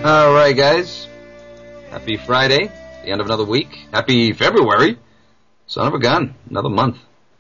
All right, guys. Happy Friday, the end of another week. Happy February. Son of a gun, another month.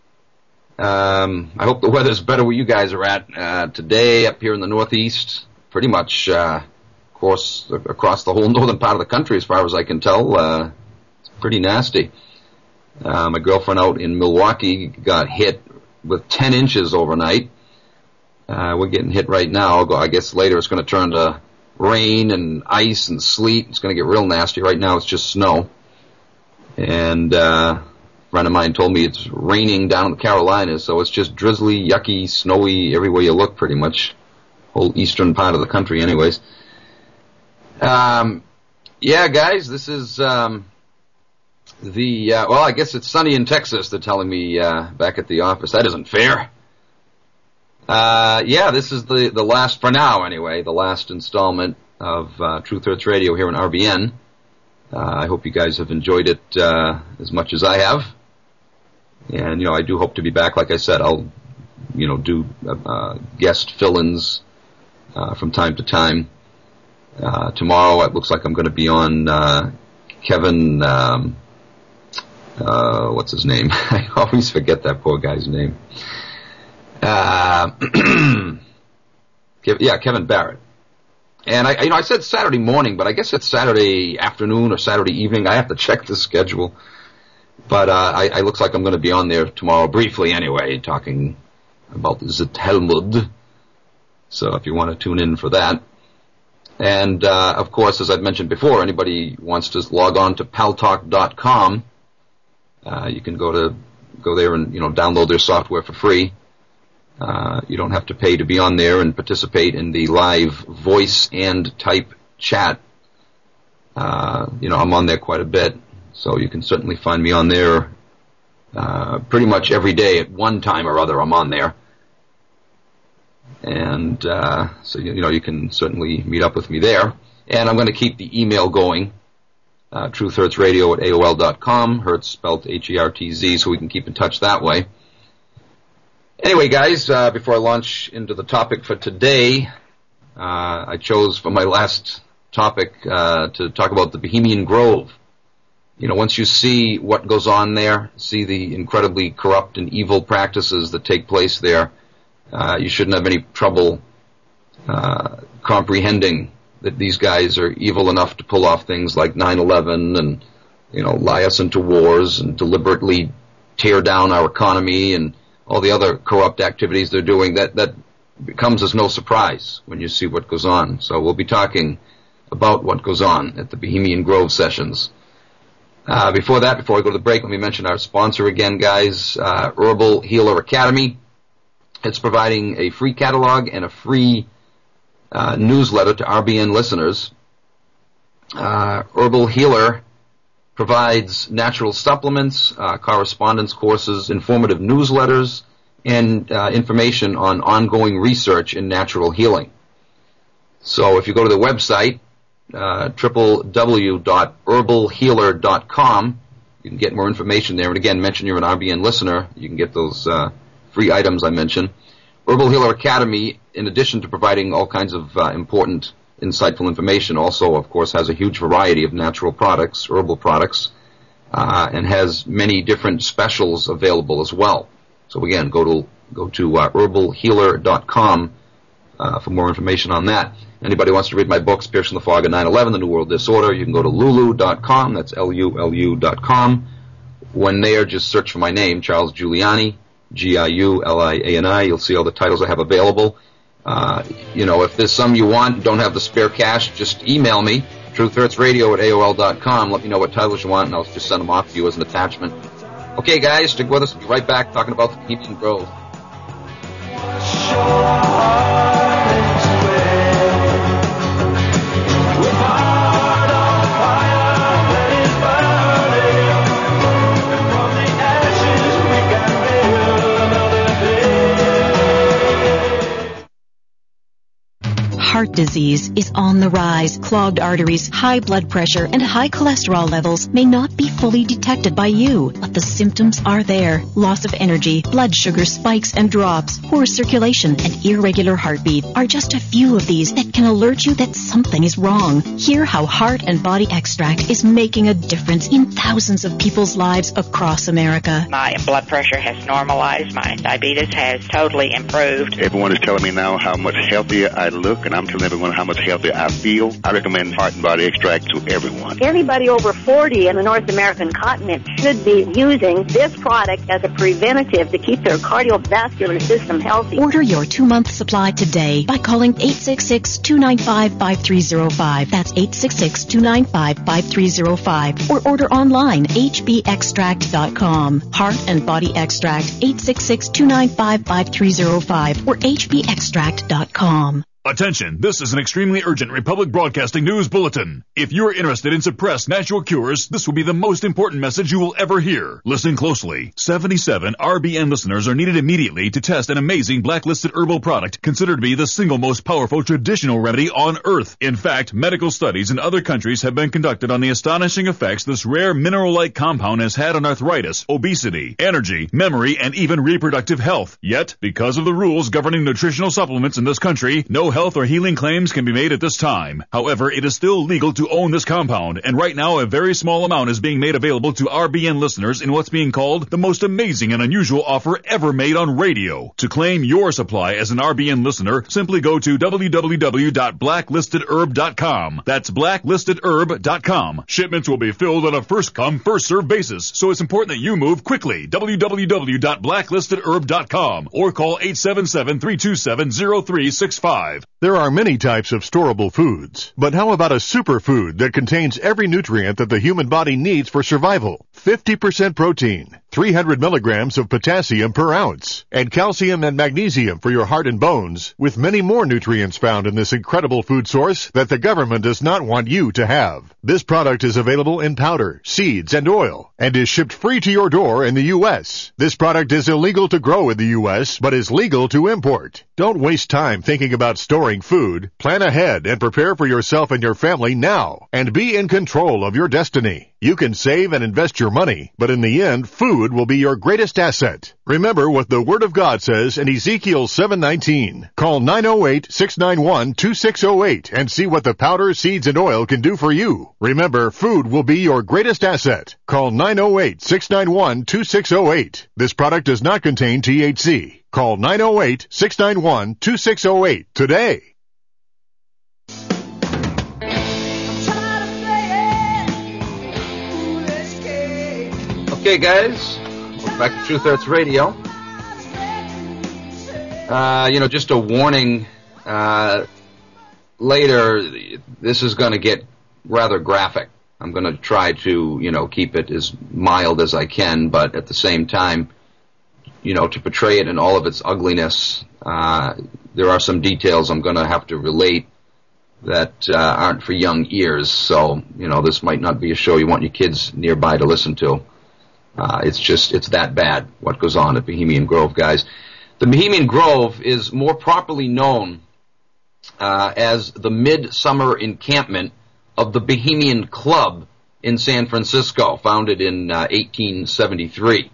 I hope the weather's better where you guys are at. Today, up here in the Northeast, pretty much across the whole northern part of the country, as far as I can tell, it's pretty nasty. My girlfriend out in Milwaukee got hit with 10 inches overnight. We're getting hit right now. I guess later it's going to turn to rain and ice and sleet. It's going to get real nasty. Right now it's just snow. And a friend of mine told me it's raining down in the Carolinas, so it's just drizzly, yucky, snowy everywhere you look, pretty much. Whole eastern part of the country anyways. Yeah, guys, this is well, I guess it's sunny in Texas, they're telling me back at the office. That isn't fair. Yeah, this is the last, for now anyway, the last installment of Truth Hurts Radio here on RBN. I hope you guys have enjoyed it as much as I have. And, I do hope to be back. Like I said, I'll, do guest fill-ins from time to time. Tomorrow it looks like I'm going to be on Kevin, what's his name? I always forget that poor guy's name. Kevin Barrett. And I said Saturday morning, but I guess it's Saturday afternoon or Saturday evening. I have to check the schedule. But I looks like I'm going to be on there tomorrow, briefly anyway, talking about the Talmud. So if you want to tune in for that. And of course, as I've mentioned before, anybody wants to log on to paltalk.com, you can go there and download their software for free. You don't have to pay to be on there and participate in the live voice and type chat. I'm on there quite a bit, so you can certainly find me on there pretty much every day at one time or other. I'm on there. And so you can certainly meet up with me there. And I'm going to keep the email going, truthhurtsradio@AOL.com, Hertz spelled Hertz, so we can keep in touch that way. Anyway, guys, before I launch into the topic for today, I chose for my last topic to talk about the Bohemian Grove. Once you see what goes on there, see the incredibly corrupt and evil practices that take place there, you shouldn't have any trouble comprehending that these guys are evil enough to pull off things like 9/11 and, lie us into wars and deliberately tear down our economy and all the other corrupt activities they're doing. That comes as no surprise when you see what goes on. So we'll be talking about what goes on at the Bohemian Grove sessions. Before I go to the break, let me mention our sponsor again, guys, Herbal Healer Academy. It's providing a free catalog and a free newsletter to RBN listeners. Herbal Healer provides natural supplements, correspondence courses, informative newsletters, and information on ongoing research in natural healing. So if you go to the website, www.herbalhealer.com, you can get more information there. And again, mention you're an RBN listener, you can get those free items I mentioned. Herbal Healer Academy, in addition to providing all kinds of important, insightful information, also, of course, has a huge variety of natural products, herbal products, and has many different specials available as well. So again, go to herbalhealer.com for more information on that. Anybody wants to read my books, Piercing the Fog of 9/11, The New World Disorder, you can go to lulu.com, that's LULU.com. When there, just search for my name, Charles Giuliani, Giuliani. You'll see all the titles I have available. If there's some you want, don't have the spare cash, just email me, truthhurtsradio@AOL.com. Let me know what titles you want, and I'll just send them off to you as an attachment. Okay, guys, stick with us. We'll be right back talking about the Bohemian Grove. heart disease is on the rise. Clogged arteries, high blood pressure, and high cholesterol levels may not be fully detected by you, but the symptoms are there. Loss of energy, blood sugar spikes and drops, poor circulation, and irregular heartbeat are just a few of these that can alert you that something is wrong. Hear how Heart and Body Extract is making a difference in thousands of people's lives across America. My blood pressure has normalized. My diabetes has totally improved. Everyone is telling me now how much healthier I look, and I'm telling everyone how much healthier I feel. I recommend Heart and Body Extract to everyone. Anybody over 40 in the North American continent should be using this product as a preventative to keep their cardiovascular system healthy. Order your 2-month supply today by calling 866-295-5305. That's 866-295-5305. Or order online, hbextract.com. Heart and Body Extract, 866-295-5305 or hbextract.com. Attention, this is an extremely urgent Republic Broadcasting News Bulletin. If you're interested in suppressed natural cures, this will be the most important message you will ever hear. Listen closely. 77 RBN listeners are needed immediately to test an amazing blacklisted herbal product considered to be the single most powerful traditional remedy on Earth. In fact, medical studies in other countries have been conducted on the astonishing effects this rare mineral-like compound has had on arthritis, obesity, energy, memory, and even reproductive health. Yet, because of the rules governing nutritional supplements in this country, no health or healing claims can be made at this time. However, it is still legal to own this compound, and right now a very small amount is being made available to RBN listeners in what's being called the most amazing and unusual offer ever made on radio. To claim your supply as an RBN listener, simply go to www.blacklistedherb.com. That's blacklistedherb.com. Shipments will be filled on a first-come, first-served basis, so it's important that you move quickly. www.blacklistedherb.com or call 877-327-0365. There are many types of storable foods, but how about a superfood that contains every nutrient that the human body needs for survival? 50% protein, 300 milligrams of potassium per ounce, and calcium and magnesium for your heart and bones, with many more nutrients found in this incredible food source that the government does not want you to have. This product is available in powder, seeds, and oil, and is shipped free to your door in the U.S. This product is illegal to grow in the U.S., but is legal to import. Don't waste time thinking about storing food. Plan ahead and prepare for yourself and your family now, and be in control of your destiny. You can save and invest your money, but in the end, food will be your greatest asset. Remember what the Word of God says in Ezekiel 7:19. Call 908-691-2608 and see what the powder, seeds, and oil can do for you. Remember, food will be your greatest asset. Call 908-691-2608. This product does not contain THC. Call 908-691-2608 today. Okay, guys, welcome back to Truth Hurts Radio. Just a warning, later, this is going to get rather graphic. I'm going to try to, keep it as mild as I can, but at the same time, to portray it in all of its ugliness, there are some details I'm going to have to relate that aren't for young ears, so, this might not be a show you want your kids nearby to listen to. It's that bad, what goes on at Bohemian Grove, guys. The Bohemian Grove is more properly known as the Midsummer Encampment of the Bohemian Club in San Francisco, founded in 1873.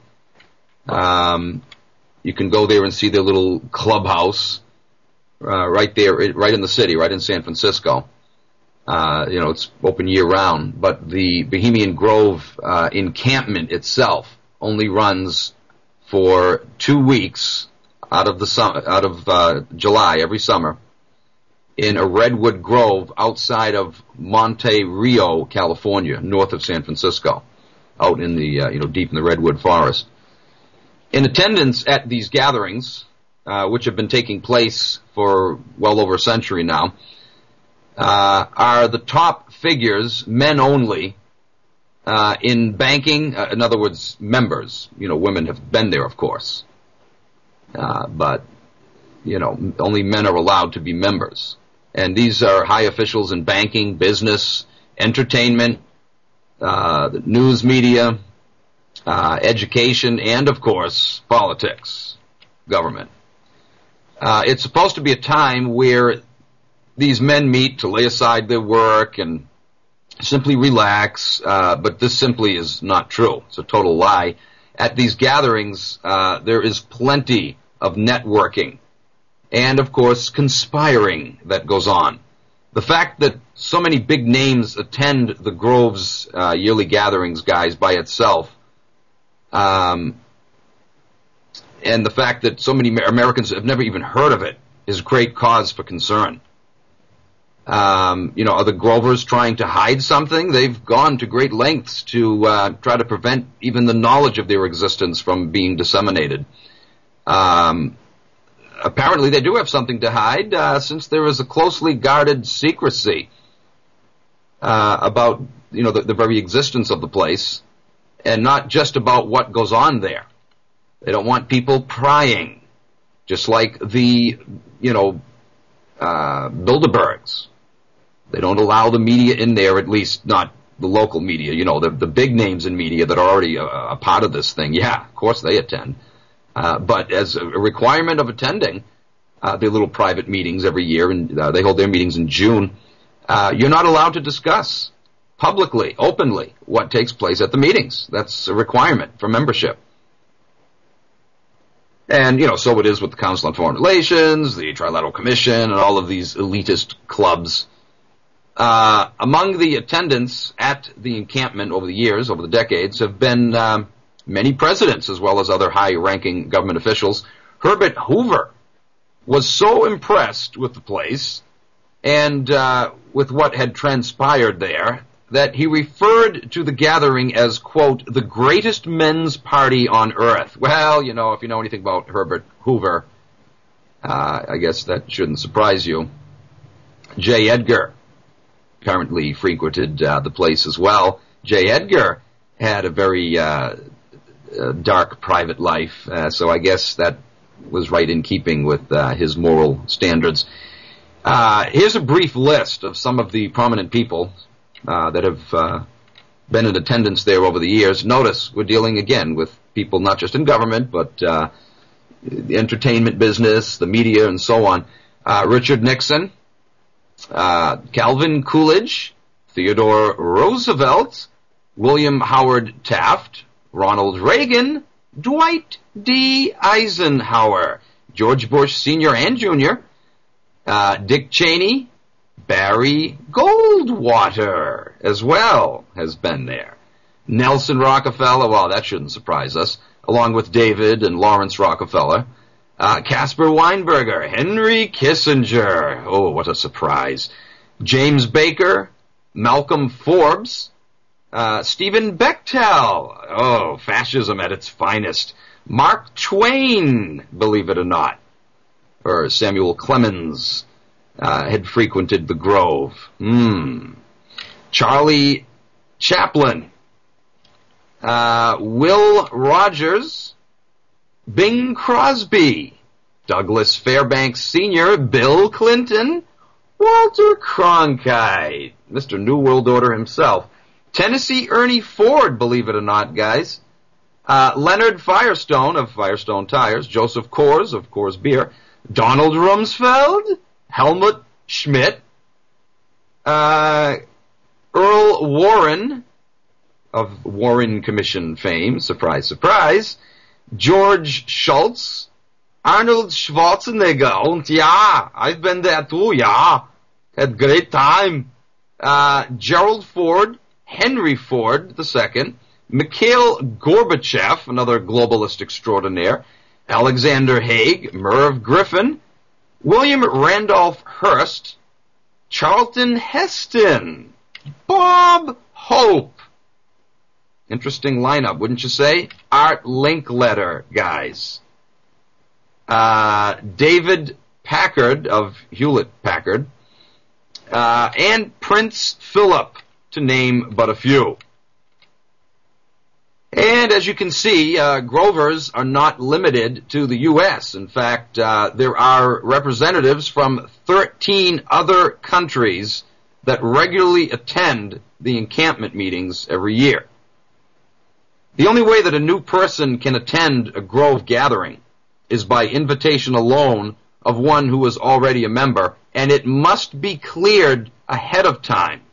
You can go there and see their little clubhouse right there, right in the city, right in San Francisco. It's open year-round, but the Bohemian Grove encampment itself only runs for 2 weeks out of July every summer in a redwood grove outside of Monte Rio, California, north of San Francisco, out in the deep in the redwood forest. In attendance at these gatherings, which have been taking place for well over a century now, are the top figures, men only, in banking, in other words, members. Women have been there, of course. But only men are allowed to be members. And these are high officials in banking, business, entertainment, the news media, education, and, of course, politics, government. It's supposed to be a time where these men meet to lay aside their work and simply relax, but this simply is not true. It's a total lie. At these gatherings, there is plenty of networking and, of course, conspiring that goes on. The fact that so many big names attend the Grove's yearly gatherings, guys, by itself, and the fact that so many Americans have never even heard of it is great cause for concern. Are the Grovers trying to hide something? They've gone to great lengths to try to prevent even the knowledge of their existence from being disseminated. Apparently they do have something to hide, since there is a closely guarded secrecy about the very existence of the place, and not just about what goes on there. They don't want people prying, just like the Bilderbergs. They don't allow the media in there, at least not the local media, the big names in media that are already a part of this thing. Yeah, of course they attend. But as a requirement of attending their little private meetings every year, and they hold their meetings in June, you're not allowed to discuss publicly, openly, what takes place at the meetings. That's a requirement for membership. And, so it is with the Council on Foreign Relations, the Trilateral Commission, and all of these elitist clubs. Among the attendants at the encampment over the years, over the decades, have been many presidents as well as other high-ranking government officials. Herbert Hoover was so impressed with the place and with what had transpired there that he referred to the gathering as, quote, the greatest men's party on earth. Well, if you know anything about Herbert Hoover, I guess that shouldn't surprise you. J. Edgar apparently frequented the place as well. J. Edgar had a very dark private life, so I guess that was right in keeping with his moral standards. Here's a brief list of some of the prominent people that have been in attendance there over the years. Notice we're dealing again with people not just in government, but the entertainment business, the media, and so on. Richard Nixon, Calvin Coolidge, Theodore Roosevelt, William Howard Taft, Ronald Reagan, Dwight D. Eisenhower, George Bush Sr. and Jr., Dick Cheney, Barry Goldwater as well has been there. Nelson Rockefeller, well, that shouldn't surprise us, along with David and Lawrence Rockefeller. Caspar Weinberger, Henry Kissinger, oh, what a surprise. James Baker, Malcolm Forbes, Stephen Bechtel, oh, fascism at its finest. Mark Twain, believe it or not, or Samuel Clemens, had frequented the Grove. Charlie Chaplin, Will Rogers, Bing Crosby, Douglas Fairbanks Sr., Bill Clinton, Walter Cronkite, Mr. New World Order himself, Tennessee Ernie Ford, believe it or not, guys, Leonard Firestone of Firestone Tires, Joseph Coors of Coors Beer, Donald Rumsfeld, Helmut Schmidt, Earl Warren of Warren Commission fame, surprise, surprise, George Shultz, Arnold Schwarzenegger, und ja, I've been there too, yeah, had great time, Gerald Ford, Henry Ford II, Mikhail Gorbachev, another globalist extraordinaire, Alexander Haig, Merv Griffin, William Randolph Hearst, Charlton Heston, Bob Hope. Interesting lineup, wouldn't you say? Art Linkletter, guys. David Packard of Hewlett-Packard, and Prince Philip, to name but a few. And as you can see, Grovers are not limited to the U.S. In fact, there are representatives from 13 other countries that regularly attend the encampment meetings every year. The only way that a new person can attend a Grove gathering is by invitation alone of one who is already a member, and it must be cleared ahead of time.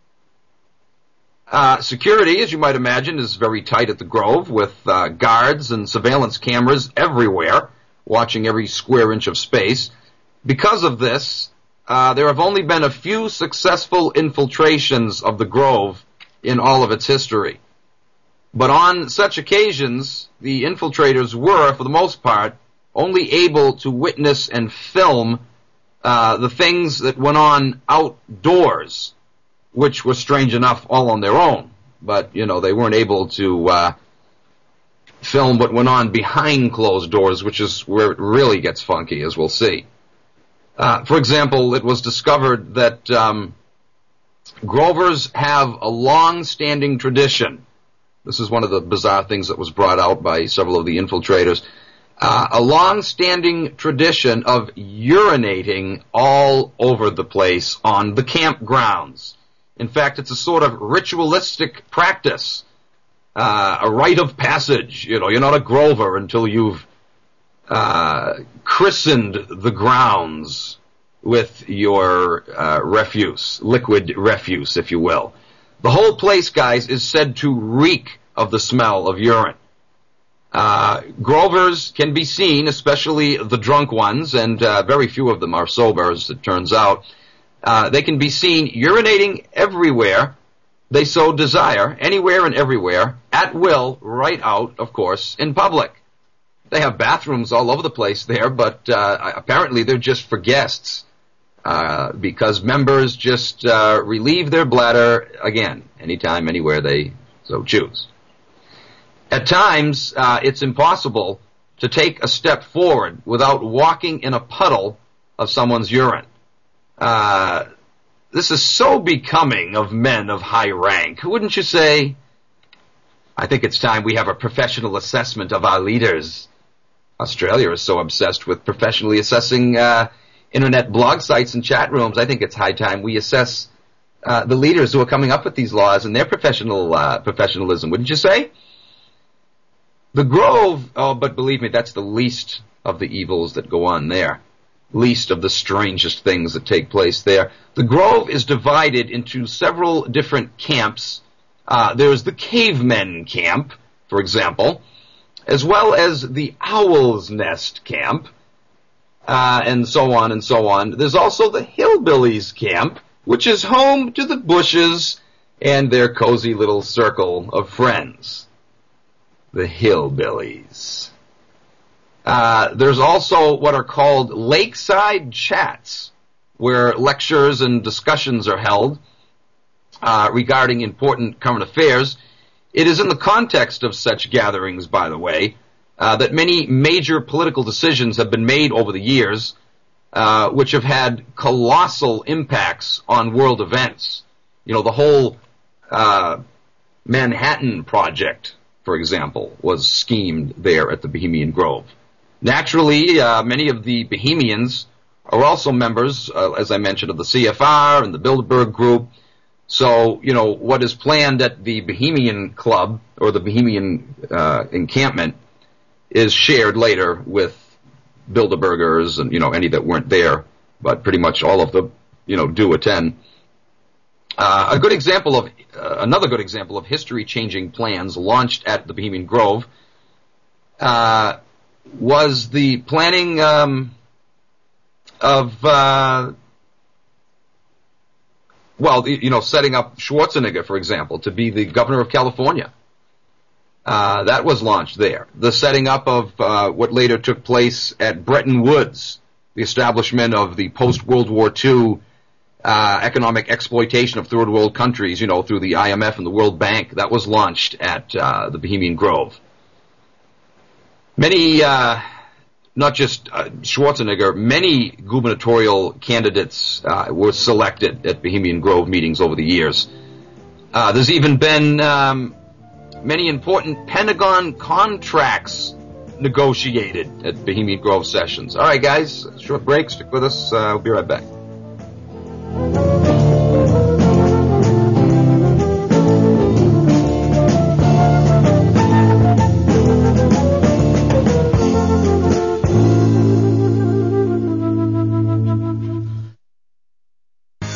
Security, as you might imagine, is very tight at the Grove, with guards and surveillance cameras everywhere, watching every square inch of space. Because of this, there have only been a few successful infiltrations of the Grove in all of its history. But on such occasions, the infiltrators were, for the most part, only able to witness and film the things that went on outdoors, which were strange enough all on their own. But, they weren't able to film what went on behind closed doors, which is where it really gets funky, as we'll see. For example, it was discovered that Grovers have a long-standing tradition. This is one of the bizarre things that was brought out by several of the infiltrators. A long-standing tradition of urinating all over the place on the campgrounds. In fact, it's a sort of ritualistic practice, a rite of passage. You're not a Grover until you've christened the grounds with your refuse, liquid refuse, if you will. The whole place, guys, is said to reek of the smell of urine. Grovers can be seen, especially the drunk ones, and very few of them are sober, as it turns out. They can be seen urinating everywhere they so desire, anywhere and everywhere, at will, right out, of course, in public. They have bathrooms all over the place there, but apparently they're just for guests, because members just relieve their bladder, again, anytime, anywhere they so choose. At times, it's impossible to take a step forward without walking in a puddle of someone's urine. This is so becoming of men of high rank, wouldn't you say? I think it's time we have a professional assessment of our leaders. Australia is so obsessed with professionally assessing internet blog sites and chat rooms. I think it's high time we assess the leaders who are coming up with these laws and their professionalism, wouldn't you say? The Grove, but believe me, that's the least of the evils that go on there. Least of the strangest things that take place there. The Grove is divided into several different camps. There's the Cavemen Camp, for example, as well as the Owl's Nest Camp, and so on and so on. There's also the Hillbillies Camp, which is home to the Bushes and their cozy little circle of friends. The Hillbillies. There's also what are called lakeside chats, where lectures and discussions are held regarding important current affairs. It is in the context of such gatherings, by the way, that many major political decisions have been made over the years, which have had colossal impacts on world events. The whole Manhattan Project, for example, was schemed there at the Bohemian Grove. Naturally, many of the Bohemians are also members, as I mentioned, of the CFR and the Bilderberg Group. So, what is planned at the Bohemian Club or the Bohemian encampment is shared later with Bilderbergers and, any that weren't there, but pretty much all of them, do attend. Another good example of history-changing plans launched at the Bohemian Grove was the planning setting up Schwarzenegger, for example, to be the governor of California. That was launched there. The setting up of what later took place at Bretton Woods, the establishment of the post-World War II economic exploitation of third world countries, through the IMF and the World Bank, that was launched at the Bohemian Grove. Many, not just Schwarzenegger, many gubernatorial candidates were selected at Bohemian Grove meetings over the years. There's even been many important Pentagon contracts negotiated at Bohemian Grove sessions. All right, guys, short break. Stick with us. We'll be right back.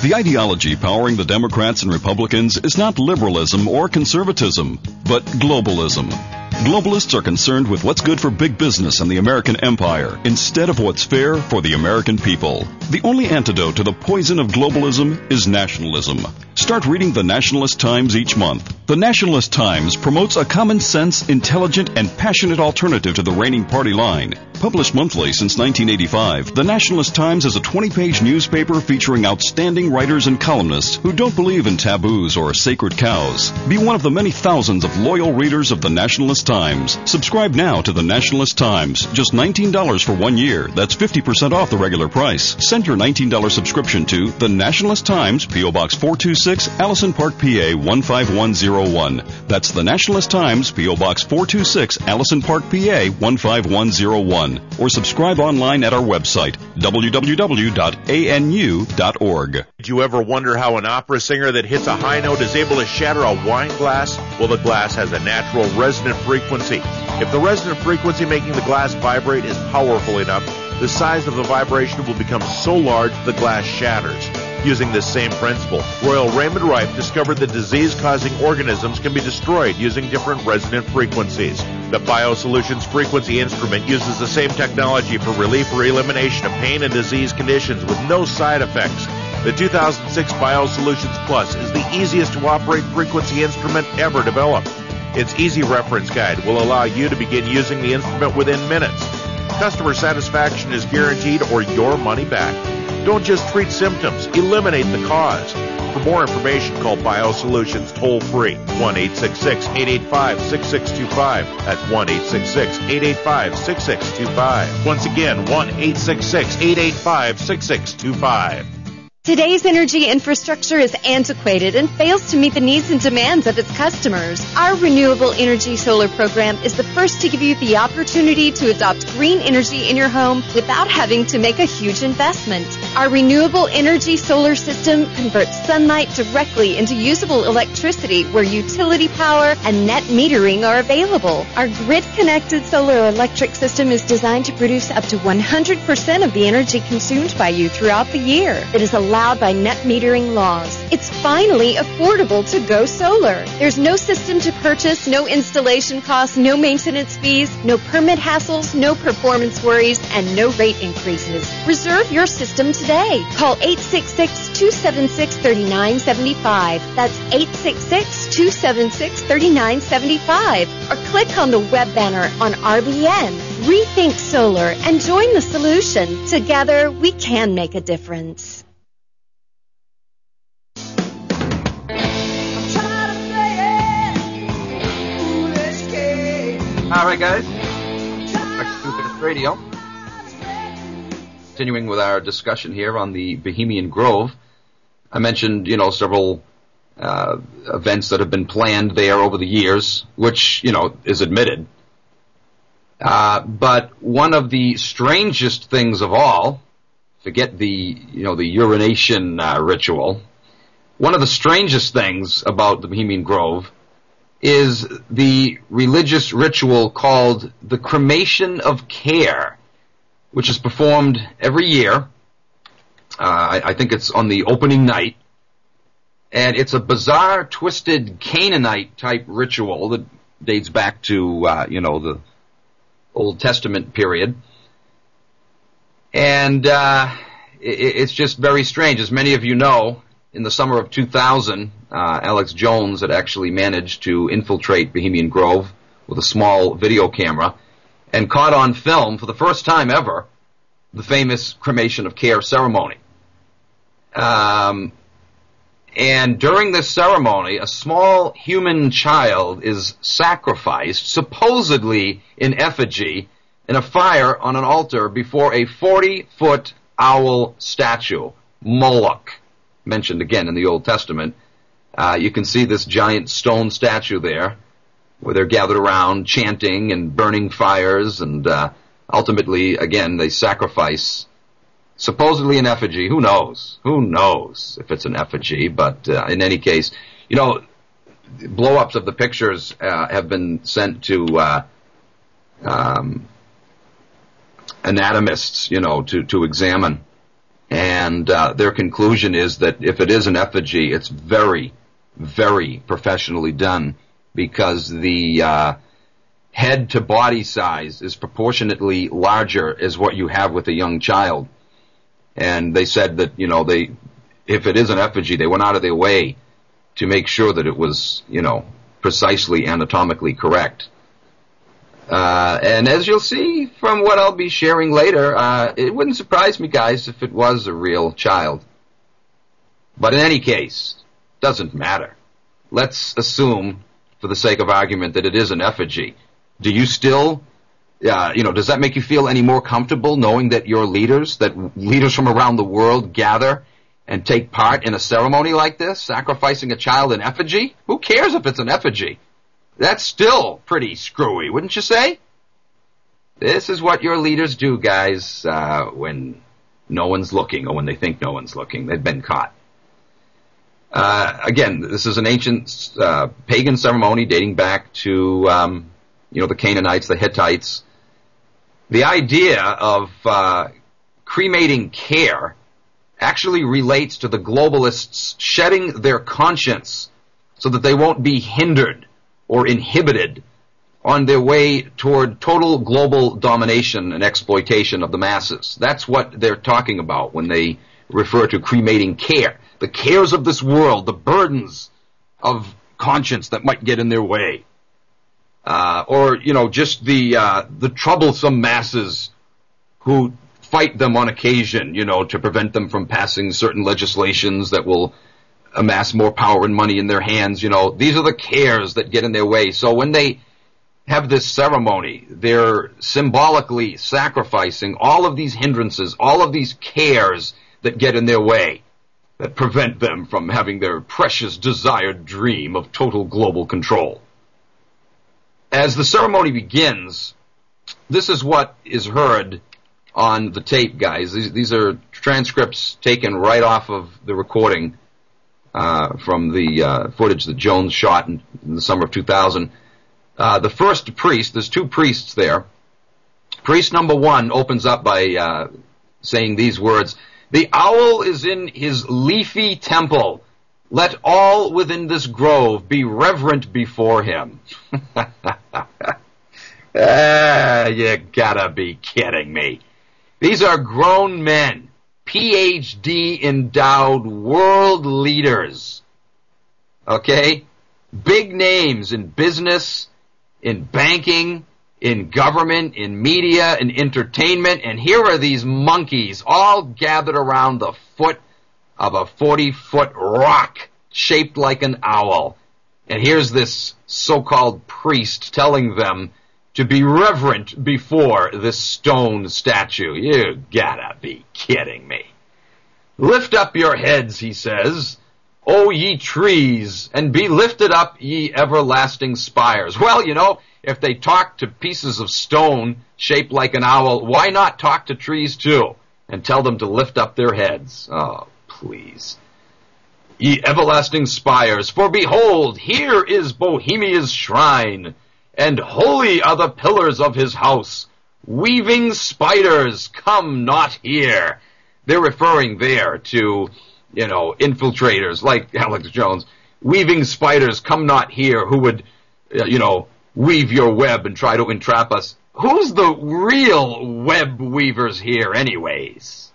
The ideology powering the Democrats and Republicans is not liberalism or conservatism, but globalism. Globalists are concerned with what's good for big business and the American empire instead of what's fair for the American people. The only antidote to the poison of globalism is nationalism. Start reading the Nationalist Times each month. The Nationalist Times promotes a common sense, intelligent, and passionate alternative to the reigning party line. Published monthly since 1985, the Nationalist Times is a 20-page newspaper featuring outstanding writers and columnists who don't believe in taboos or sacred cows. Be one of the many thousands of loyal readers of the Nationalist Times. Subscribe now to the Nationalist Times. Just $19 for 1 year. That's 50% off the regular price. Send your $19 subscription to the Nationalist Times, P.O. Box 426, Allison Park, PA 15101. That's the Nationalist Times, P.O. Box 426, Allison Park, PA 15101. Or subscribe online at our website, www.anu.org. Did you ever wonder how an opera singer that hits a high note is able to shatter a wine glass? Well, the glass has a natural resonant frequency. If the resonant frequency making the glass vibrate is powerful enough, the size of the vibration will become so large the glass shatters. Using this same principle, Royal Raymond Rife discovered that disease-causing organisms can be destroyed using different resonant frequencies. The BioSolutions frequency instrument uses the same technology for relief or elimination of pain and disease conditions with no side effects. The 2006 BioSolutions Plus is the easiest to operate frequency instrument ever developed. Its easy reference guide will allow you to begin using the instrument within minutes. Customer satisfaction is guaranteed or your money back. Don't just treat symptoms, eliminate the cause. For more information, call BioSolutions toll-free, 1-866-885-6625. That's 1-866-885-6625. Once again, 1-866-885-6625. Today's energy infrastructure is antiquated and fails to meet the needs and demands of its customers. Our Renewable Energy Solar program is the first to give you the opportunity to adopt green energy in your home without having to make a huge investment. Our Renewable Energy Solar system converts sunlight directly into usable electricity where utility power and net metering are available. Our grid-connected solar electric system is designed to produce up to 100% of the energy consumed by you throughout the year. It is allowed by net metering laws. It's finally affordable to go solar. There's no system to purchase, no installation costs, no maintenance fees, no permit hassles, no performance worries, and no rate increases. Reserve your system today. Call 866-276-3975. That's 866-276-3975. Or click on the web banner on RBN. Rethink Solar and join the solution. Together, we can make a difference. All right, guys. Back to Stupidest Radio. Continuing with our discussion here on the Bohemian Grove. I mentioned, several events that have been planned there over the years, which, is admitted. But one of the strangest things of all, forget the urination ritual. One of the strangest things about the Bohemian Grove is the religious ritual called the Cremation of Care, which is performed every year. I think it's on the opening night. And it's a bizarre, twisted Canaanite-type ritual that dates back to, the Old Testament period. And it's just very strange. As many of you know, in the summer of 2000, Alex Jones had actually managed to infiltrate Bohemian Grove with a small video camera and caught on film for the first time ever the famous Cremation of Care ceremony. And during this ceremony, a small human child is sacrificed, supposedly in effigy, in a fire on an altar before a 40-foot owl statue, Moloch, mentioned again in the Old Testament. You can see this giant stone statue there, where they're gathered around chanting and burning fires, and ultimately, again, they sacrifice, supposedly an effigy. Who knows? Who knows if it's an effigy? But in any case, blow-ups of the pictures have been sent to anatomists, to examine. And their conclusion is that if it is an effigy, it's very, very professionally done, because the head to body size is proportionately larger as what you have with a young child. And they said that, if it is an effigy, they went out of their way to make sure that it was, precisely anatomically correct. And as you'll see from what I'll be sharing later, it wouldn't surprise me, guys, if it was a real child. But in any case, doesn't matter. Let's assume, for the sake of argument, that it is an effigy. Do you still, does that make you feel any more comfortable knowing that your leaders from around the world gather and take part in a ceremony like this, sacrificing a child in effigy? Who cares if it's an effigy? That's still pretty screwy, wouldn't you say? This is what your leaders do, guys, when no one's looking, or when they think no one's looking. They've been caught. Again, this is an ancient pagan ceremony dating back to, the Canaanites, the Hittites. The idea of cremating care actually relates to the globalists shedding their conscience so that they won't be hindered or inhibited on their way toward total global domination and exploitation of the masses. That's what they're talking about when they refer to cremating care. The cares of this world, the burdens of conscience that might get in their way. Or just the troublesome masses who fight them on occasion, to prevent them from passing certain legislations that will amass more power and money in their hands. These are the cares that get in their way. So when they have this ceremony, they're symbolically sacrificing all of these hindrances, all of these cares that get in their way, that prevent them from having their precious desired dream of total global control. As the ceremony begins, this is what is heard on the tape, guys. These are transcripts taken right off of the recording from the footage that Jones shot in the summer of 2000. The first priest, there's two priests there. Priest number one opens up by saying these words: "The owl is in his leafy temple. Let all within this grove be reverent before him." You gotta be kidding me. These are grown men, PhD endowed world leaders. Okay? Big names in business, in banking, in government, in media, in entertainment, and here are these monkeys all gathered around the foot of a 40-foot rock shaped like an owl. And here's this so-called priest telling them to be reverent before this stone statue. You gotta be kidding me. "Lift up your heads," he says, "O ye trees, and be lifted up, ye everlasting spires." Well, if they talk to pieces of stone shaped like an owl, why not talk to trees too and tell them to lift up their heads? Oh, please. "Ye everlasting spires, for behold, here is Bohemia's shrine, and holy are the pillars of his house. Weaving spiders, come not here." They're referring there to, infiltrators like Alex Jones. Weaving spiders, come not here, who would, weave your web and try to entrap us. Who's the real web weavers here anyways?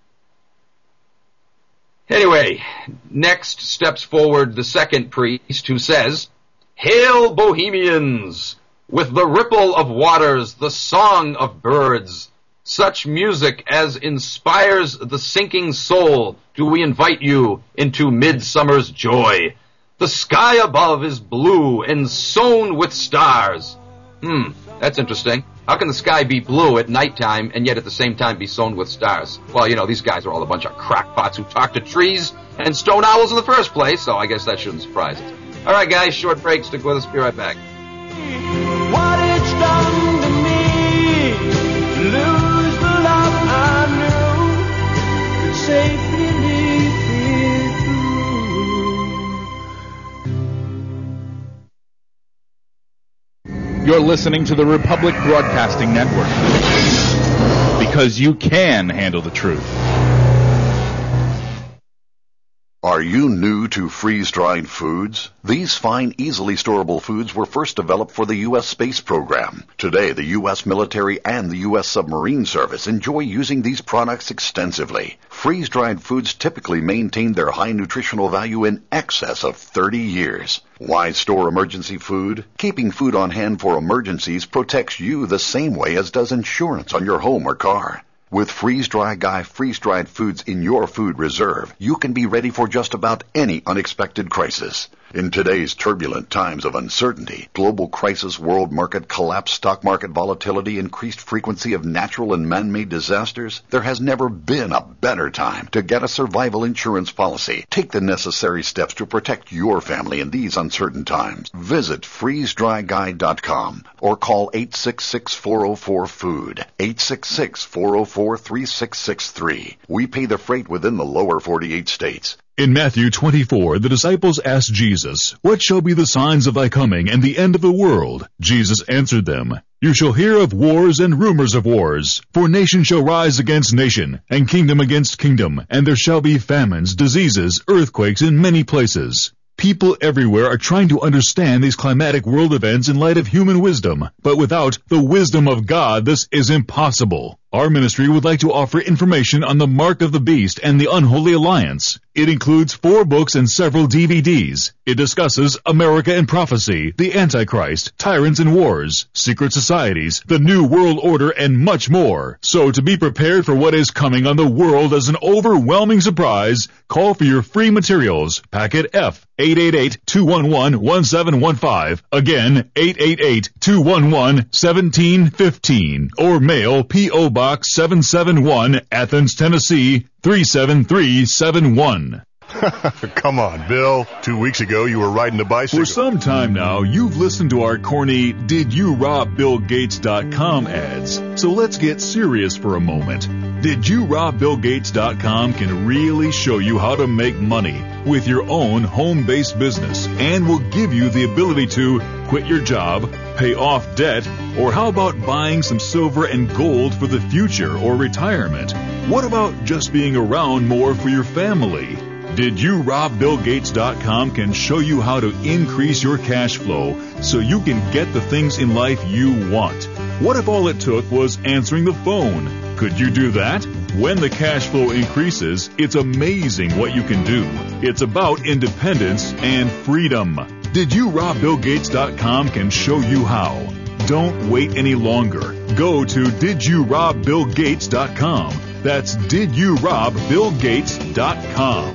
Anyway, next steps forward the second priest, who says, "Hail, Bohemians! With the ripple of waters, the song of birds, such music as inspires the sinking soul, do we invite you into midsummer's joy. The sky above is blue and sown with stars." That's interesting. How can the sky be blue at nighttime and yet at the same time be sown with stars? Well, these guys are all a bunch of crackpots who talk to trees and stone owls in the first place, so I guess that shouldn't surprise us. All right, guys, short break. Stick with us. Be right back. What it's done to me, to lose the love I knew, could safely lead me through. You're listening to the Republic Broadcasting Network, because you can handle the truth. Are you new to freeze-dried foods? These fine, easily storable foods were first developed for the U.S. space program. Today, the U.S. military and the U.S. submarine service enjoy using these products extensively. Freeze-dried foods typically maintain their high nutritional value in excess of 30 years. Why store emergency food? Keeping food on hand for emergencies protects you the same way as does insurance on your home or car. With Freeze-Dry Guy freeze-dried foods in your food reserve, you can be ready for just about any unexpected crisis. In today's turbulent times of uncertainty, global crisis, world market collapse, stock market volatility, increased frequency of natural and man-made disasters, there has never been a better time to get a survival insurance policy. Take the necessary steps to protect your family in these uncertain times. Visit freezedryguy.com or call 866-404-FOOD, 866-404-3663. We pay the freight within the lower 48 states. In Matthew 24, the disciples asked Jesus, "What shall be the signs of thy coming and the end of the world?" Jesus answered them, "You shall hear of wars and rumors of wars. For nation shall rise against nation, and kingdom against kingdom, and there shall be famines, diseases, earthquakes in many places." People everywhere are trying to understand these climatic world events in light of human wisdom, but without the wisdom of God, this is impossible. Our ministry would like to offer information on the Mark of the Beast and the Unholy Alliance. It includes 4 books and several DVDs. It discusses America and prophecy, the Antichrist, tyrants and wars, secret societies, the New World Order, and much more. So to be prepared for what is coming on the world as an overwhelming surprise, call for your free materials. Packet F, 888-211-1715. Again, 888-211-1715. Or mail P.O. Box 771, Athens, Tennessee, 37371. Come on, Bill. 2 weeks ago, you were riding a bicycle. For some time now, you've listened to our corny DidYouRobBillGates.com ads. So let's get serious for a moment. DidYouRobBillGates.com can really show you how to make money with your own home-based business and will give you the ability to quit your job, pay off debt, or how about buying some silver and gold for the future or retirement? What about just being around more for your family? DidYouRobBillGates.com can show you how to increase your cash flow so you can get the things in life you want. What if all it took was answering the phone? Could you do that? When the cash flow increases, it's amazing what you can do. It's about independence and freedom. DidYouRobBillGates.com can show you how. Don't wait any longer. Go to DidYouRobBillGates.com. That's DidYouRobBillGates.com.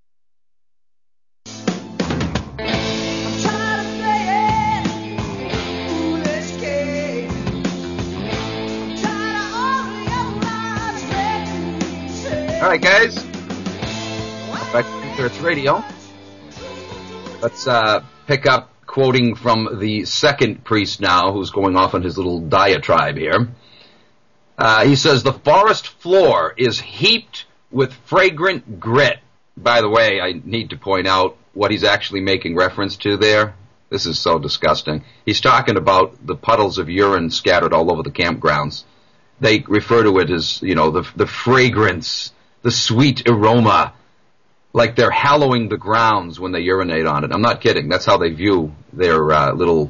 All right, guys. Back to Church Radio. Let's pick up quoting from the second priest now, who's going off on his little diatribe here. He says, "The forest floor is heaped with fragrant grit." By the way, I need to point out what he's actually making reference to there. This is so disgusting. He's talking about the puddles of urine scattered all over the campgrounds. They refer to it as, you know, the fragrance, the sweet aroma, like they're hallowing the grounds when they urinate on it. I'm not kidding. That's how they view their little,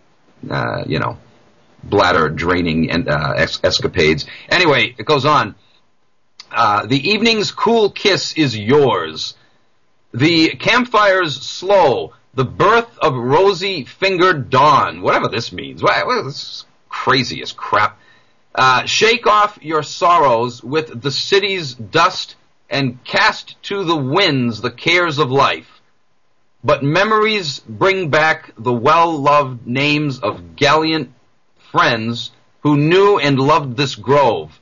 bladder draining escapades. Anyway, it goes on. The evening's cool kiss is yours. The campfire's slow. The birth of rosy-fingered dawn. Whatever this means. This is crazy as crap. Shake off your sorrows with the city's dust and cast to the winds the cares of life. But memories bring back the well-loved names of gallant friends who knew and loved this grove.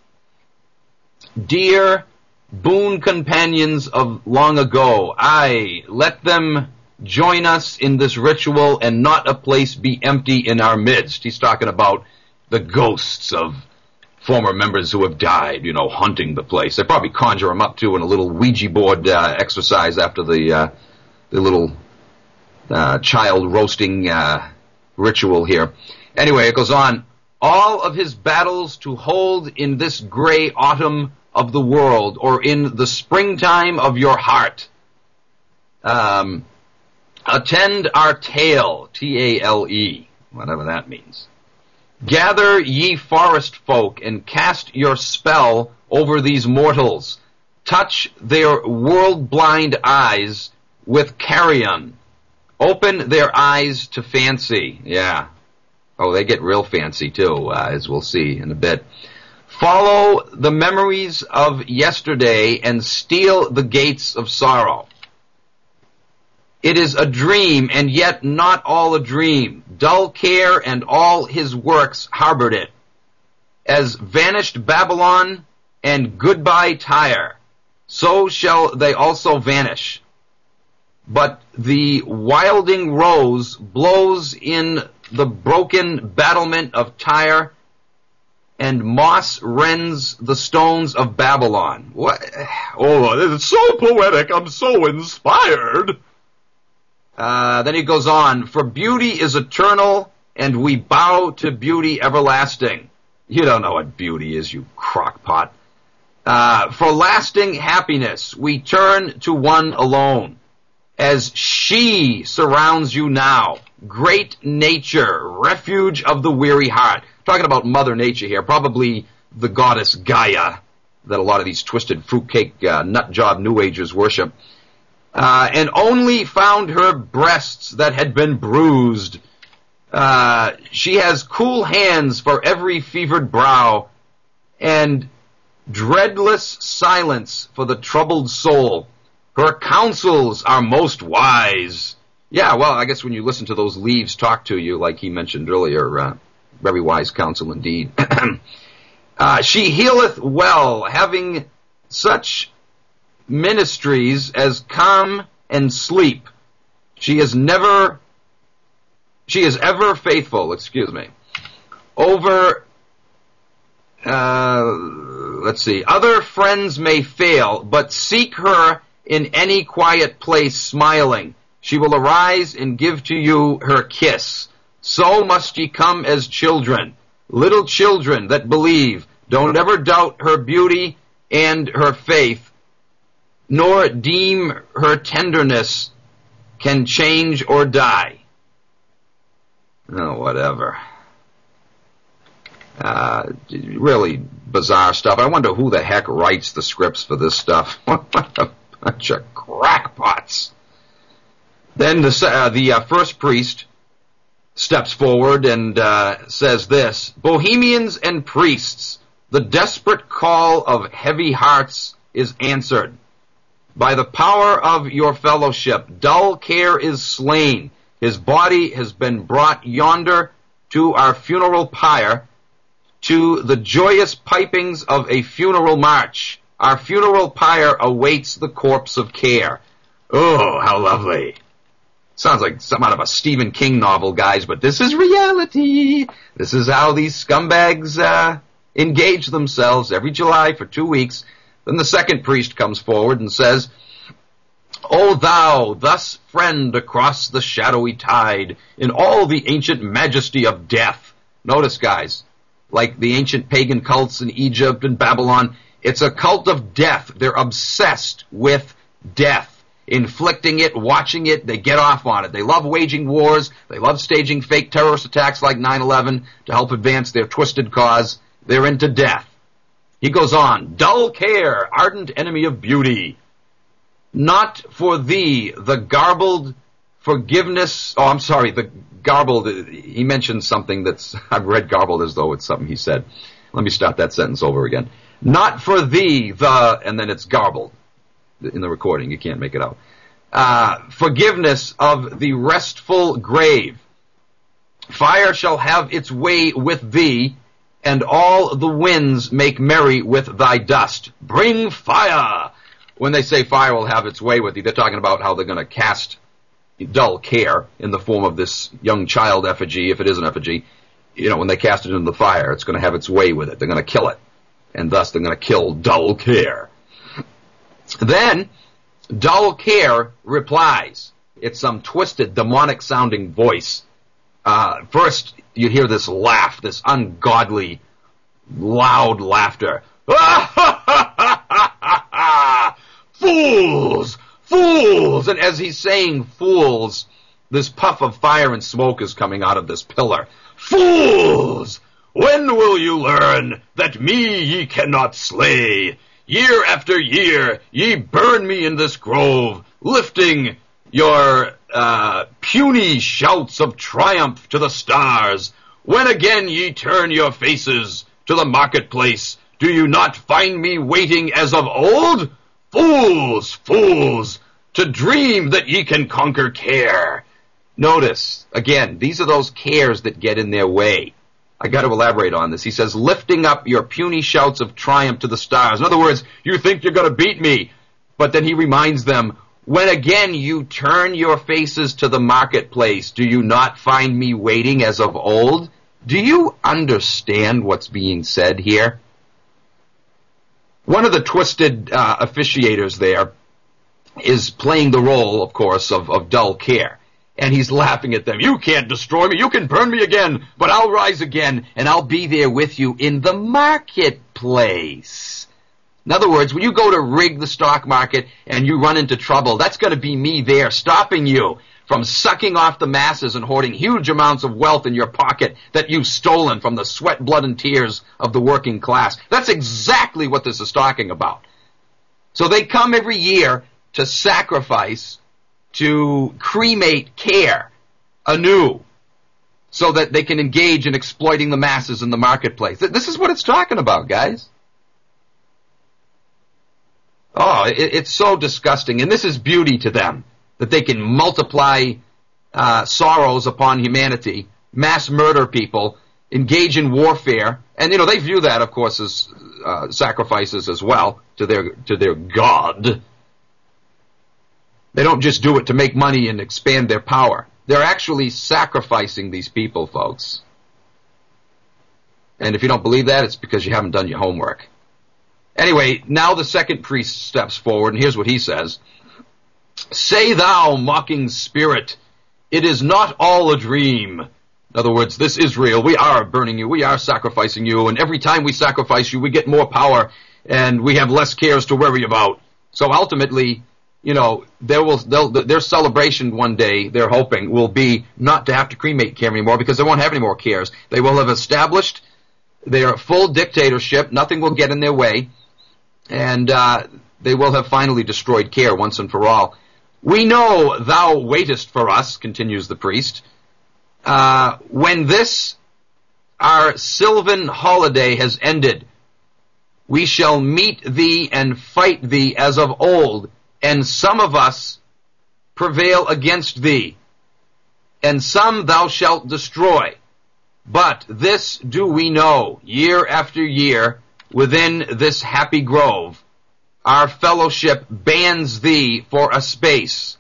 Dear boon companions of long ago, aye, let them join us in this ritual and not a place be empty in our midst. He's talking about the ghosts of former members who have died, hunting the place. They probably conjure them up, too, in a little Ouija board exercise after the little child roasting ritual here. Anyway, it goes on. All of his battles to hold in this gray autumn of the world, or in the springtime of your heart. Attend our tale, T-A-L-E, whatever that means. Gather ye forest folk and cast your spell over these mortals. Touch their world-blind eyes with carrion. Open their eyes to fancy. Yeah. Oh, they get real fancy too, as we'll see in a bit. Follow the memories of yesterday and steal the gates of sorrow. It is a dream, and yet not all a dream. Dull care and all his works harbored it. As vanished Babylon and goodbye Tyre, so shall they also vanish. But the wilding rose blows in the broken battlement of Tyre, and moss rends the stones of Babylon. What? Oh, this is so poetic. I'm so inspired. Then he goes on, for beauty is eternal, and we bow to beauty everlasting. You don't know what beauty is, you crockpot. For lasting happiness, we turn to one alone. As she surrounds you now, great nature, refuge of the weary heart. Talking about Mother Nature here, probably the goddess Gaia, that a lot of these twisted fruitcake nut job New Agers worship. And only found her breasts that had been bruised. She has cool hands for every fevered brow, and dreadless silence for the troubled soul. Her counsels are most wise. Yeah, well, I guess when you listen to those leaves talk to you, like he mentioned earlier, very wise counsel indeed. She healeth well, having such ministries as calm and sleep. She is ever faithful, over, let's see, other friends may fail, but seek her in any quiet place smiling. She will arise and give to you her kiss. So must ye come as children, little children that believe. Don't ever doubt her beauty and her faith, nor deem her tenderness can change or die. Oh, whatever. Really bizarre stuff. I wonder who the heck writes the scripts for this stuff. What a bunch of crackpots. Then the first priest steps forward and says this, Bohemians and priests, the desperate call of heavy hearts is answered. By the power of your fellowship, dull care is slain. His body has been brought yonder to our funeral pyre, to the joyous pipings of a funeral march. Our funeral pyre awaits the corpse of care. Oh, how lovely. Sounds like something out of a Stephen King novel, guys, but this is reality. This is how these scumbags engage themselves every July for 2 weeks. Then the second priest comes forward and says, O thou, thus friend across the shadowy tide, in all the ancient majesty of death. Notice, guys, like the ancient pagan cults in Egypt and Babylon, it's a cult of death. They're obsessed with death. Inflicting it, watching it, they get off on it. They love waging wars. They love staging fake terrorist attacks like 9/11 to help advance their twisted cause. They're into death. He goes on, dull care, ardent enemy of beauty. Not for thee, the garbled forgiveness, the garbled, he mentioned something that's, I've read garbled as though it's something he said. Let me start that sentence over again. Not for thee, and then it's garbled. In the recording, you can't make it out. Forgiveness of the restful grave. Fire shall have its way with thee, and all the winds make merry with thy dust. Bring fire! When they say fire will have its way with thee, they're talking about how they're going to cast dull care in the form of this young child effigy, if it is an effigy. You know, when they cast it into the fire, it's going to have its way with it. They're going to kill it. And thus they're going to kill dull care. Then, dull care replies. It's some twisted, demonic-sounding voice. First, you hear this laugh, this ungodly, loud laughter. Fools! Fools! And as he's saying fools, this puff of fire and smoke is coming out of this pillar. Fools! When will you learn that me ye cannot slay? Year after year ye burn me in this grove, lifting your puny shouts of triumph to the stars. When again ye turn your faces to the marketplace, do you not find me waiting as of old? Fools, fools, to dream that ye can conquer care. Notice, again, these are those cares that get in their way. I got to elaborate on this. He says, lifting up your puny shouts of triumph to the stars. In other words, you think you're going to beat me. But then he reminds them, when again you turn your faces to the marketplace, do you not find me waiting as of old? Do you understand what's being said here? One of the twisted officiators there is playing the role, of course, of dull care. And he's laughing at them. You can't destroy me. You can burn me again, but I'll rise again, and I'll be there with you in the marketplace. In other words, when you go to rig the stock market and you run into trouble, that's going to be me there stopping you from sucking off the masses and hoarding huge amounts of wealth in your pocket that you've stolen from the sweat, blood, and tears of the working class. That's exactly what this is talking about. So they come every year to sacrifice, to cremate care anew so that they can engage in exploiting the masses in the marketplace. This is what it's talking about, guys. Oh, it's so disgusting. And this is beauty to them, that they can multiply sorrows upon humanity, mass murder people, engage in warfare. And, you know, they view that, of course, as sacrifices as well to their God. They don't just do it to make money and expand their power. They're actually sacrificing these people, folks. And if you don't believe that, it's because you haven't done your homework. Anyway, now the second priest steps forward, and here's what he says. Say thou, mocking spirit, it is not all a dream. In other words, this Israel, we are burning you, we are sacrificing you, and every time we sacrifice you, we get more power, and we have less cares to worry about. So ultimately, you know, their celebration one day, they're hoping, will be not to have to cremate care anymore because they won't have any more cares. They will have established their full dictatorship. Nothing will get in their way. And they will have finally destroyed care once and for all. We know thou waitest for us, continues the priest, when this, our sylvan holiday has ended. We shall meet thee and fight thee as of old, and some of us prevail against thee, and some thou shalt destroy. But this do we know, year after year, within this happy grove, our fellowship bans thee for a space.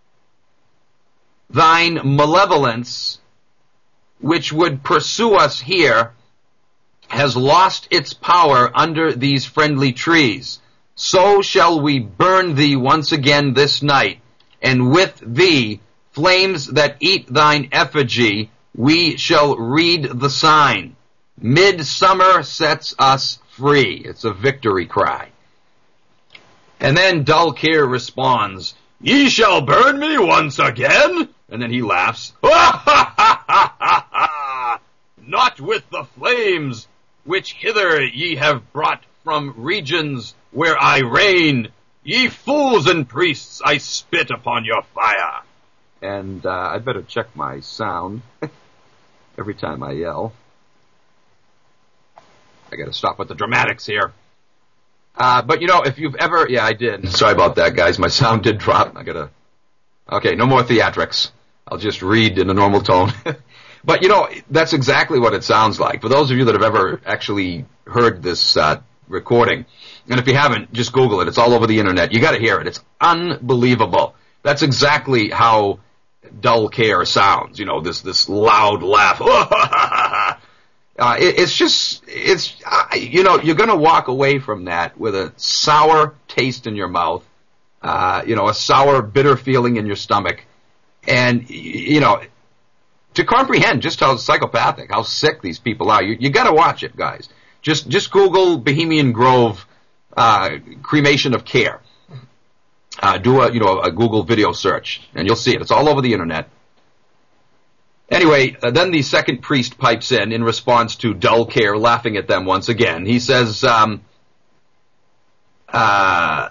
Thine malevolence, which would pursue us here, has lost its power under these friendly trees. So shall we burn thee once again this night, and with thee, flames that eat thine effigy, we shall read the sign. Midsummer sets us free. It's a victory cry. And then dull care responds, Ye shall burn me once again? And then he laughs. Not with the flames which hither ye have brought from regions where I reign. Ye fools and priests, I spit upon your fire. And I better check my sound every time I yell. I gotta stop with the dramatics here. But you know, if you've ever, yeah, I did. Sorry about that, guys. My sound did drop. Okay, no more theatrics. I'll just read in a normal tone. But you know, that's exactly what it sounds like. For those of you that have ever actually heard this recording, and if you haven't, just Google it. It's all over the internet. You gotta hear it. It's unbelievable. That's exactly how dull care sounds. You know, this loud laugh. You know, you're going to walk away from that with a sour taste in your mouth, you know, a sour, bitter feeling in your stomach. And, you know, to comprehend just how psychopathic, how sick these people are, you got to watch it, guys. Just Google Bohemian Grove cremation of care. Do a Google video search, and you'll see it. It's all over the internet. Anyway, then the second priest pipes in response to dull care, laughing at them once again. He says, "O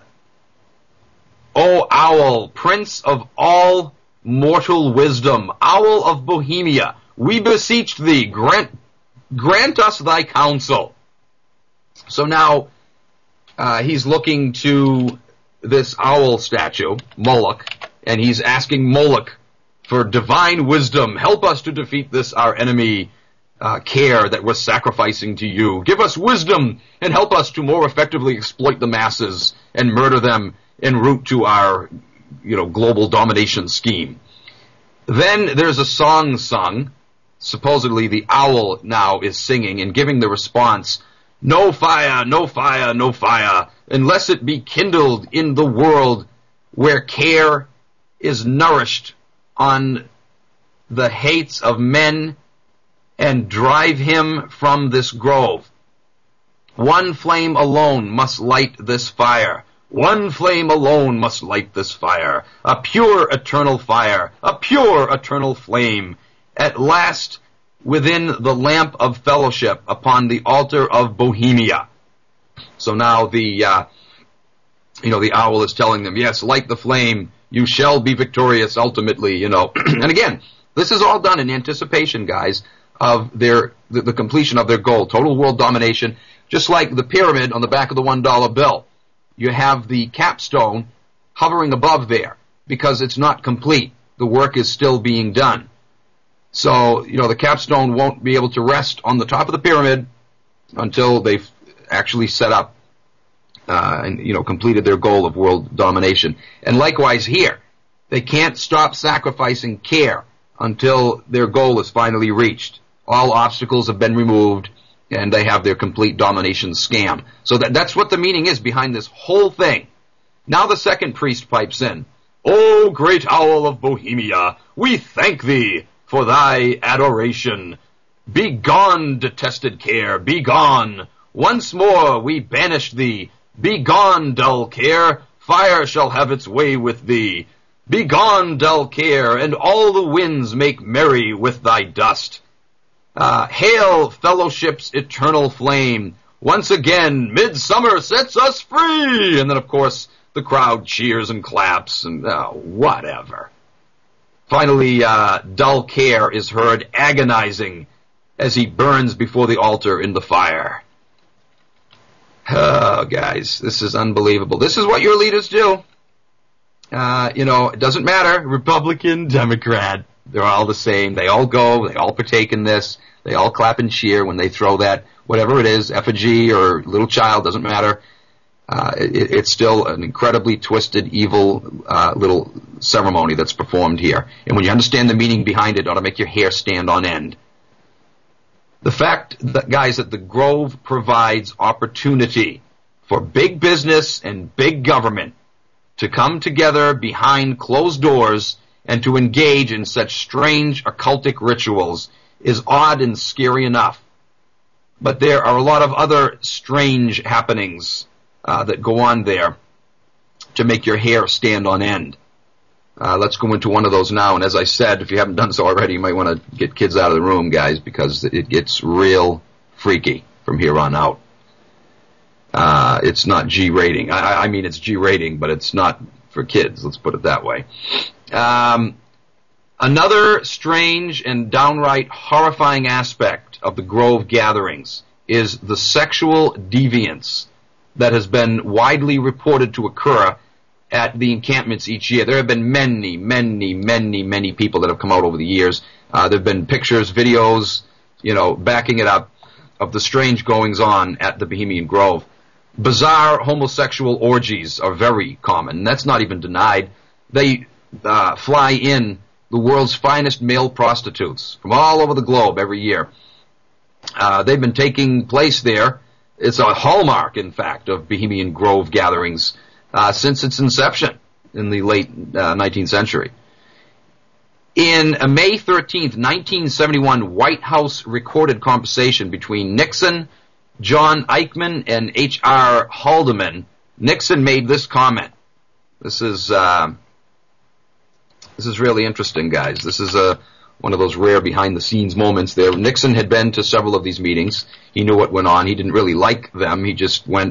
owl, prince of all mortal wisdom, owl of Bohemia, we beseech thee, grant us thy counsel." So now he's looking to this owl statue, Moloch, and he's asking Moloch for divine wisdom. Help us to defeat this, our enemy, care that we're sacrificing to you. Give us wisdom and help us to more effectively exploit the masses and murder them en route to our, global domination scheme. Then there's a song sung. Supposedly the owl now is singing and giving the response, "No fire, no fire, no fire, unless it be kindled in the world where care is nourished on the hates of men and drive him from this grove. One flame alone must light this fire. One flame alone must light this fire. A pure eternal fire, a pure eternal flame, at last within the lamp of fellowship upon the altar of Bohemia." So now the owl is telling them, yes, light the flame, you shall be victorious ultimately, And again, this is all done in anticipation, guys, of the completion of their goal, total world domination, just like the pyramid on the back of the $1 bill. You have the capstone hovering above there because it's not complete. The work is still being done. So, the capstone won't be able to rest on the top of the pyramid until they've actually set up and completed their goal of world domination. And likewise here, they can't stop sacrificing care until their goal is finally reached. All obstacles have been removed, and they have their complete domination scam. So that's what the meaning is behind this whole thing. Now the second priest pipes in. "O great owl of Bohemia, we thank thee for thy adoration. Be gone, detested care, be gone. Once more we banish thee. Be gone, dull care, fire shall have its way with thee. Be gone, dull care, and all the winds make merry with thy dust. Hail, fellowship's eternal flame. Once again, midsummer sets us free." And then, of course, the crowd cheers and claps and whatever. Finally, dull care is heard agonizing as he burns before the altar in the fire. Oh, guys, this is unbelievable. This is what your leaders do. It doesn't matter, Republican, Democrat, they're all the same. They all go, they all partake in this. They all clap and cheer when they throw that, whatever it is, effigy or little child, doesn't matter. It's still an incredibly twisted, evil little ceremony that's performed here. And when you understand the meaning behind it, it ought to make your hair stand on end. The fact that, guys, that the Grove provides opportunity for big business and big government to come together behind closed doors and to engage in such strange occultic rituals is odd and scary enough. But there are a lot of other strange happenings that go on there to make your hair stand on end. Let's go into one of those now. And as I said, if you haven't done so already, you might want to get kids out of the room, guys, because it gets real freaky from here on out. It's not G rating. I mean, it's G rating, but it's not for kids. Let's put it that way. Another strange and downright horrifying aspect of the Grove gatherings is the sexual deviance that has been widely reported to occur at the encampments each year. There have been many, many, many, many people that have come out over the years. There have been pictures, videos, backing it up of the strange goings-on at the Bohemian Grove. Bizarre homosexual orgies are very common, and that's not even denied. They fly in the world's finest male prostitutes from all over the globe every year. They've been taking place there. It's a hallmark, in fact, of Bohemian Grove gatherings since its inception in the late 19th century. In a May 13th, 1971 White House recorded conversation between Nixon, John Eichmann, and H.R. Haldeman, Nixon made this comment. This is really interesting, guys. This is one of those rare behind-the-scenes moments there. Nixon had been to several of these meetings. He knew what went on. He didn't really like them. He just went,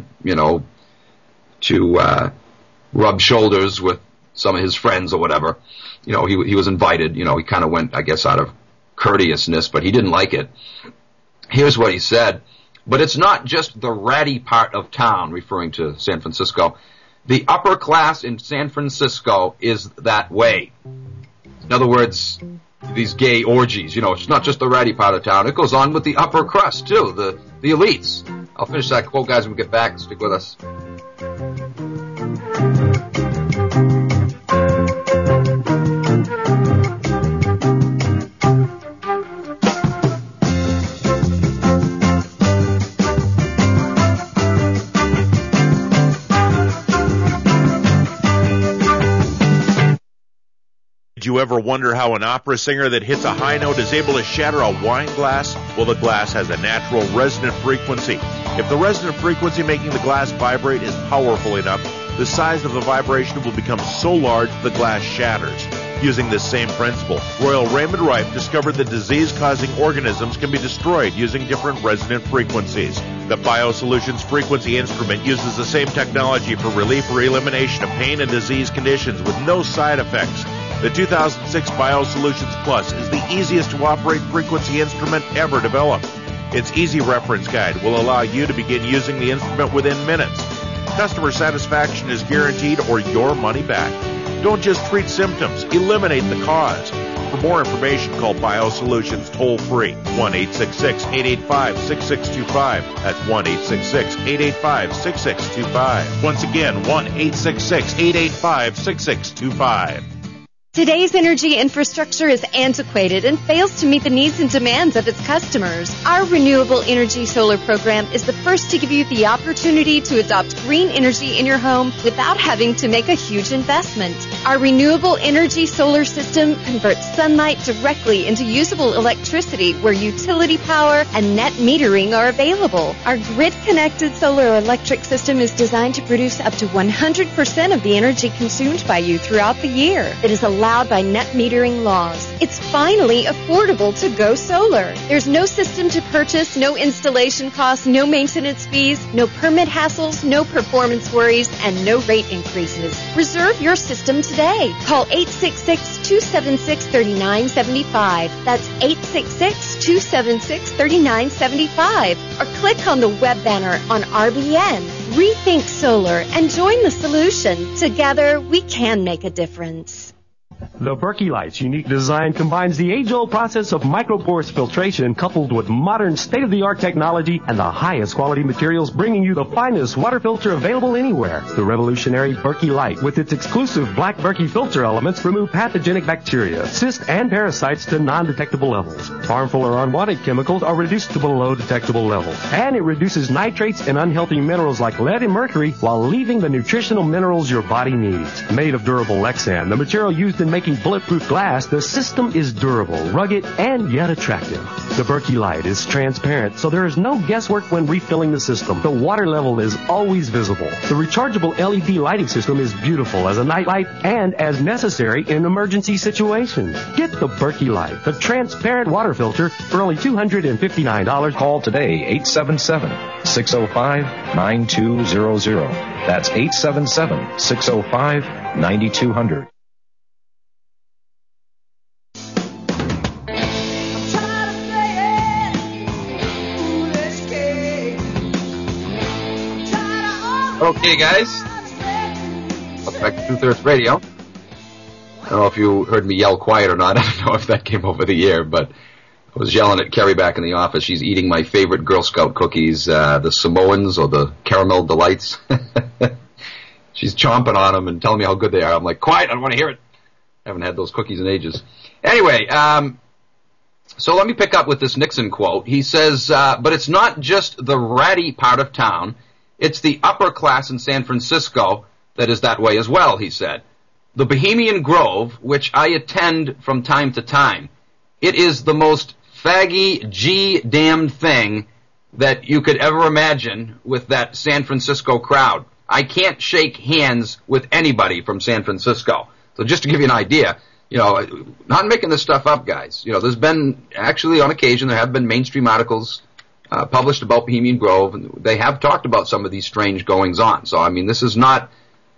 to rub shoulders with some of his friends or whatever. He was invited. He kind of went, I guess, out of courteousness, but he didn't like it. Here's what he said. But it's not just the ratty part of town, referring to San Francisco. The upper class in San Francisco is that way. In other words, these gay orgies, it's not just the ratty part of town. It goes on with the upper crust, too, the elites. I'll finish that quote, guys, when we get back. Stick with us. Did you ever wonder how an opera singer that hits a high note is able to shatter a wine glass? Well, the glass has a natural resonant frequency. If the resonant frequency making the glass vibrate is powerful enough, the size of the vibration will become so large the glass shatters. Using this same principle, Royal Raymond Rife discovered that disease-causing organisms can be destroyed using different resonant frequencies. The BioSolutions frequency instrument uses the same technology for relief or elimination of pain and disease conditions with no side effects. The 2006 BioSolutions Plus is the easiest to operate frequency instrument ever developed. Its easy reference guide will allow you to begin using the instrument within minutes. Customer satisfaction is guaranteed or your money back. Don't just treat symptoms, eliminate the cause. For more information, call BioSolutions toll-free, 1-866-885-6625. That's 1-866-885-6625. Once again, 1-866-885-6625. Today's energy infrastructure is antiquated and fails to meet the needs and demands of its customers. Our Renewable Energy Solar program is the first to give you the opportunity to adopt green energy in your home without having to make a huge investment. Our Renewable Energy Solar system converts sunlight directly into usable electricity where utility power and net metering are available. Our grid-connected solar electric system is designed to produce up to 100% of the energy consumed by you throughout the year. It is allowed by net metering laws. It's finally affordable to go solar. There's no system to purchase, no installation costs, no maintenance fees, no permit hassles, no performance worries, and no rate increases. Reserve your system today. Call 866-276-3975. That's 866-276-3975. Or click on the web banner on RBN. Rethink solar and join the solution. Together, we can make a difference. The Berkey Light's unique design combines the age-old process of microporous filtration coupled with modern state-of-the-art technology and the highest quality materials, bringing you the finest water filter available anywhere. The revolutionary Berkey Light, with its exclusive black Berkey filter elements, remove pathogenic bacteria, cysts, and parasites to non-detectable levels. Harmful or unwanted chemicals are reduced to below detectable levels. And it reduces nitrates and unhealthy minerals like lead and mercury while leaving the nutritional minerals your body needs. Made of durable Lexan, the material used in making bulletproof glass, the system is durable, rugged, and yet attractive. The Berkey Light is transparent, so there is no guesswork when refilling the system. The water level is always visible. The rechargeable LED lighting system is beautiful as a night light and as necessary in emergency situations. Get the Berkey Light, the transparent water filter, for only $259. Call today, 877-605-9200. That's 877-605-9200. Okay, guys. Welcome back to Two-Thirds Radio. I don't know if you heard me yell quiet or not. I don't know if that came over the air, but I was yelling at Carrie back in the office. She's eating my favorite Girl Scout cookies, the Samoans or the Caramel Delights. She's chomping on them and telling me how good they are. I'm like, quiet, I don't want to hear it. I haven't had those cookies in ages. Anyway, so let me pick up with this Nixon quote. He says, but it's not just the ratty part of town. It's the upper class in San Francisco that is that way as well, he said. The Bohemian Grove, which I attend from time to time, it is the most faggy, G-damned thing that you could ever imagine with that San Francisco crowd. I can't shake hands with anybody from San Francisco. So just to give you an idea, not making this stuff up, guys. There's been, actually on occasion, there have been mainstream articles published about Bohemian Grove, and they have talked about some of these strange goings-on. So, I mean, this is not,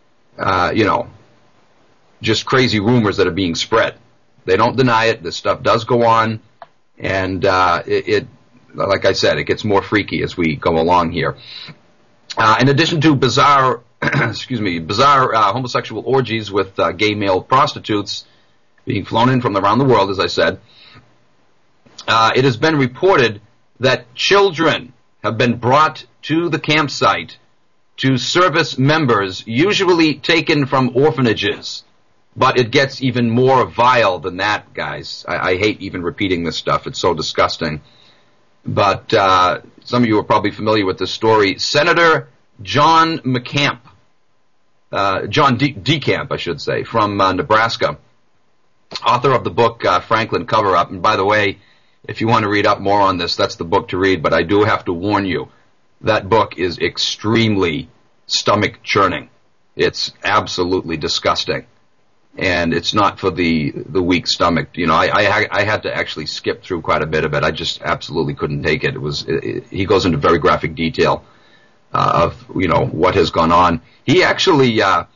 just crazy rumors that are being spread. They don't deny it. This stuff does go on, and it like I said, it gets more freaky as we go along here. In addition to bizarre, homosexual orgies with gay male prostitutes being flown in from around the world, as I said, it has been reported that children have been brought to the campsite to service members, usually taken from orphanages. But it gets even more vile than that, guys. I hate even repeating this stuff. It's so disgusting. But some of you are probably familiar with this story. Senator John McCamp, John DeCamp, I should say, from Nebraska, author of the book Franklin Cover-Up. And by the way, if you want to read up more on this, that's the book to read. But I do have to warn you, that book is extremely stomach-churning. It's absolutely disgusting. And it's not for the weak stomach. I had to actually skip through quite a bit of it. I just absolutely couldn't take it. He goes into very graphic detail of what has gone on. He actually,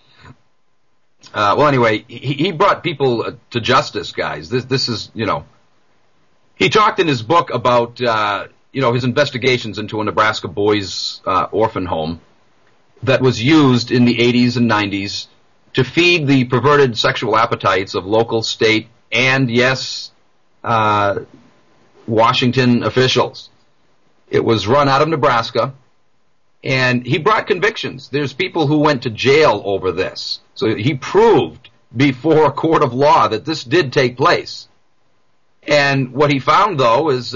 he brought people to justice, guys. This is, he talked in his book about his investigations into a Nebraska boys' orphan home that was used in the 80s and 90s to feed the perverted sexual appetites of local, state, and, yes, Washington officials. It was run out of Nebraska, and he brought convictions. There's people who went to jail over this. So he proved before a court of law that this did take place. And what he found, though, is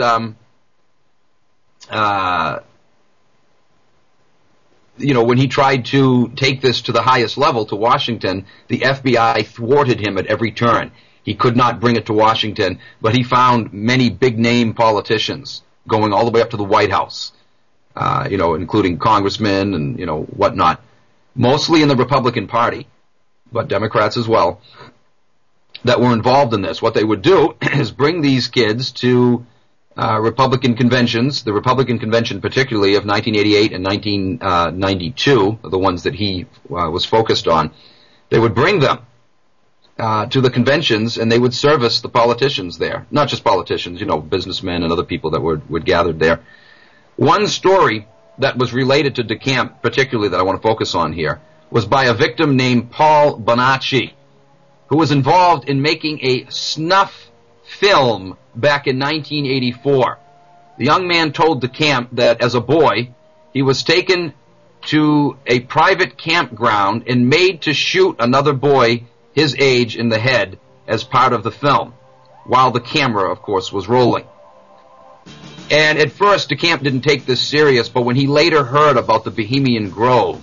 when he tried to take this to the highest level, to Washington, the FBI thwarted him at every turn. He could not bring it to Washington, but he found many big-name politicians going all the way up to the White House, including congressmen and, whatnot, mostly in the Republican Party, but Democrats as well, that were involved in this. What they would do is bring these kids to Republican conventions, the Republican convention particularly of 1988 and 1992, the ones that he was focused on. They would bring them to the conventions, and they would service the politicians there. Not just politicians, businessmen and other people that were gathered there. One story that was related to DeCamp, particularly that I want to focus on here, was by a victim named Paul Bonacci, who was involved in making a snuff film back in 1984. The young man told DeCamp that as a boy, he was taken to a private campground and made to shoot another boy his age in the head as part of the film, while the camera, of course, was rolling. And at first, DeCamp didn't take this serious, but when he later heard about the Bohemian Grove,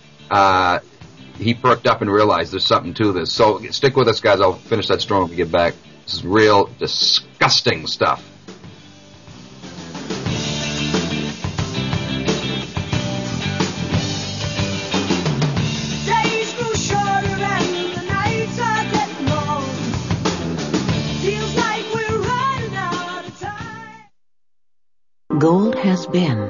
he perked up and realized there's something to this. So stick with us, guys. I'll finish that story when we get back. This is real disgusting stuff. Days grew shorter and the nights are getting long. Feels like we're running out of time. Gold has been